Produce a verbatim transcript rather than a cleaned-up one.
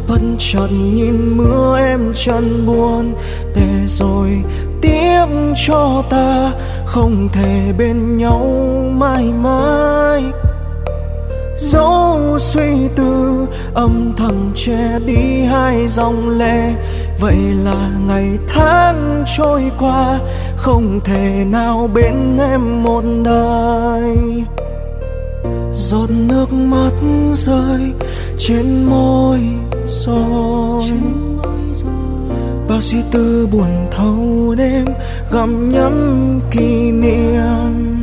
bất chợt nhìn mưa em chân buồn, để rồi tiếc cho ta không thể bên nhau mãi mãi. Dẫu suy tư âm thầm che đi hai dòng lệ, vậy là ngày tháng trôi qua không thể nào bên em một đời. Giọt nước mắt rơi trên môi rồi, bao suy tư buồn thâu đêm gặm nhấm kỷ niệm.